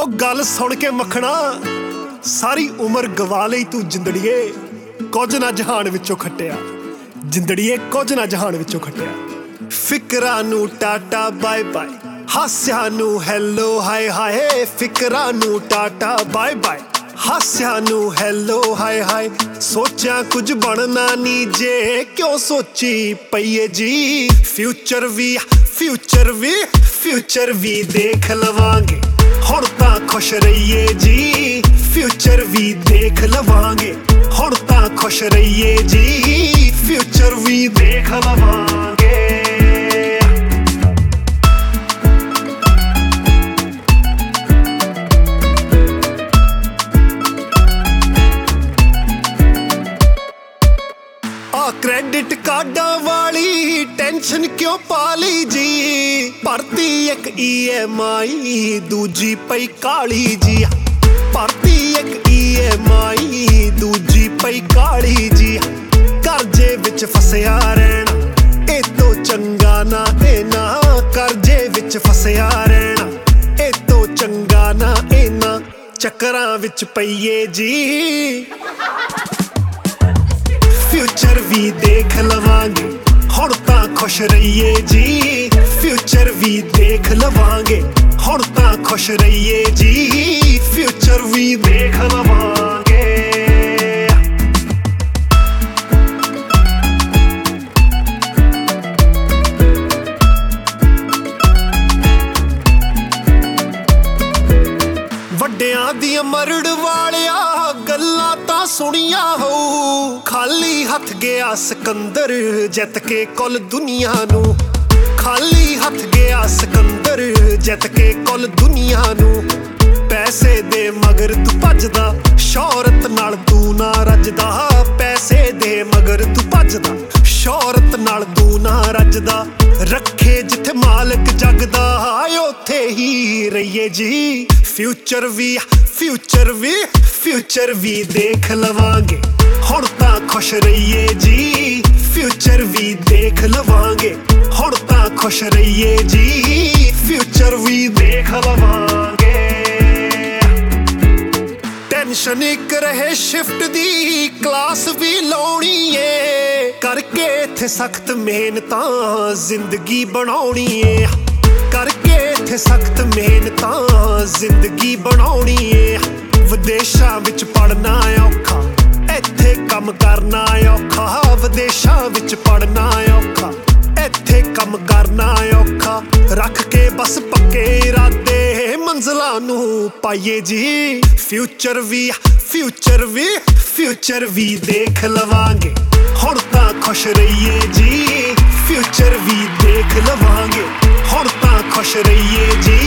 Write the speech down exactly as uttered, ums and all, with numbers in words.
ओ गल सुन के मखना सारी उम्र गवा लई तू जिंदड़िए कुछ ना जहान विचों खट्टिया जिंदड़िए कुछ ना जहान विचों खट्टिया फिकरां नू टाटा बाय बाय हास्या नू हैलो हाय हाय फिकरां नू टाटा बाय बाय हास्या नू हैलो हाय हाय सोचा कुछ बनना नी जे क्यों सोची पईए जी फ्यूचर भी फ्यूचर भी फ्यूचर भी देख लवांगे हुण तां खुश रहिए जी फ्यूचर भी देख लवांगे हुण तां खुश रहिए जी फ्यूचर भी देख लवांगे क्रेडिट कार्डा वाली टेंशन क्यों पाली जी भरती एक ई एम आई दूजी पई काली जी भरती एक ई एम आई दूजी पई काली जी करजे विच फसिया रहना ए तो चंगा ना ए ना करजे विच फसिया रहना ए तो चंगा ना ए ना चक्करां विच पईए जी फ्यूचर भी देख लवांगे हुण तां खुश रहिए जी फ्यूचर भी देख लवांगे हुण तां खुश रहिए जी फ्यूचर भी देख लवांगे ਵੱਡਿਆਂ ਦੀਆਂ ਮਰੜ ਵਾਲਿਆ ਗੱਲਾਂ ਤਾਂ ਸੁਣੀਆਂ ਹੋ ਖਾਲੀ ਹੱਥ ਗਿਆ ਸਿਕੰਦਰ ਜਿੱਤ ਕੇ ਕੁੱਲ ਦੁਨੀਆ ਨੂੰ ਖਾਲੀ ਹੱਥ ਗਿਆ ਸਿਕੰਦਰ ਜਿੱਤ ਕੇ ਕੁੱਲ ਦੁਨੀਆ ਨੂੰ ਪੈਸੇ ਦੇ ਮਗਰ ਤੂੰ ਭੱਜਦਾ ਸ਼ੌਹਰਤ ਨਾਲ ਤੂੰ ਨਾ ਰੱਜਦਾ ਪੈਸੇ ਦੇ ਮਗਰ ਤੂੰ ਭੱਜਦਾ ਸ਼ੌਹਰਤ ਨਾਲ ਤੂੰ ਨਾ ਰੱਜਦਾ ਰੱਖੇ ਜਿੱਥੇ ਮਾਲਕ ਜਗਦਾ ਉੱਥੇ ਹੀ ਰਹੀਏ ਜੀ फ्यूचर भी फ्यूचर भी फ्यूचर भी देख लवांगे हुण तां खुश रहिए जी फ्यूचर भी देख लवांगे हुण तां खुश रहिए जी फ्यूचर भी देख लवांगे टेंशन एक रहे शिफ्ट दी क्लास भी लाउणी है करके इत्थे सख्त मेहनतां जिंदगी बनाउणी है करके इत्थे सख्त मेहनतां जिंदगी बनाउणी ए विदेशां विच पढ़ना औखा इत्थे कम करना औखा विदेशां विच पढ़ना औखा इत्थे कम करना औखा रख के बस पक्के इरादे मंजिलां नू पाइए जी फ्यूचर भी फ्यूचर भी फ्यूचर भी देख लवांगे हुण तां खुश रहिए जी फ्यूचर भी देख लवांगे हुण तां खुश रहिए जी